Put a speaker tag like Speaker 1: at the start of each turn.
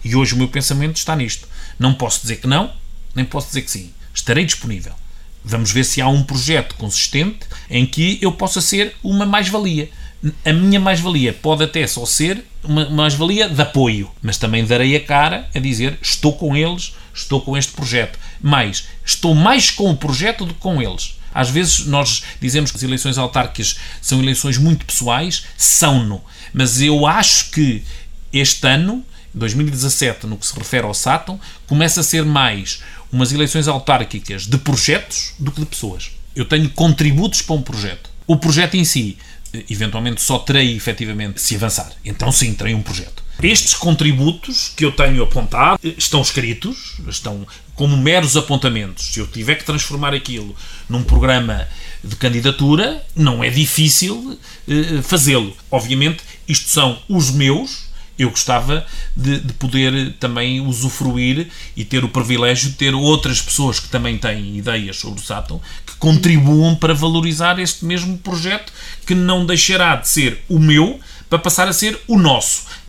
Speaker 1: E hoje o meu pensamento está nisto. Não posso dizer que não, nem posso dizer que sim. Estarei disponível. Vamos ver se há um projeto consistente em que eu possa ser uma mais-valia. A minha mais-valia pode até só ser uma mais-valia de apoio, mas também darei a cara a dizer estou com eles, estou com este projeto. Mas estou mais com o projeto do que com eles. Às vezes nós dizemos que as eleições autárquicas são eleições muito pessoais, são-no. Mas eu acho que este ano, 2017, no que se refere ao Sátão, começa a ser mais umas eleições autárquicas de projetos do que de pessoas. Eu tenho contributos para um projeto. O projeto em si, eventualmente, só terei efetivamente se avançar. Então sim, terei um projeto. Estes contributos que eu tenho apontado estão escritos, estão como meros apontamentos. Se eu tiver que transformar aquilo num programa de candidatura, não é difícil fazê-lo. Obviamente, isto são os meus. Eu gostava de poder também usufruir e ter o privilégio de ter outras pessoas que também têm ideias sobre o Sátão, que contribuam para valorizar este mesmo projeto, que não deixará de ser o meu para passar a ser o nosso.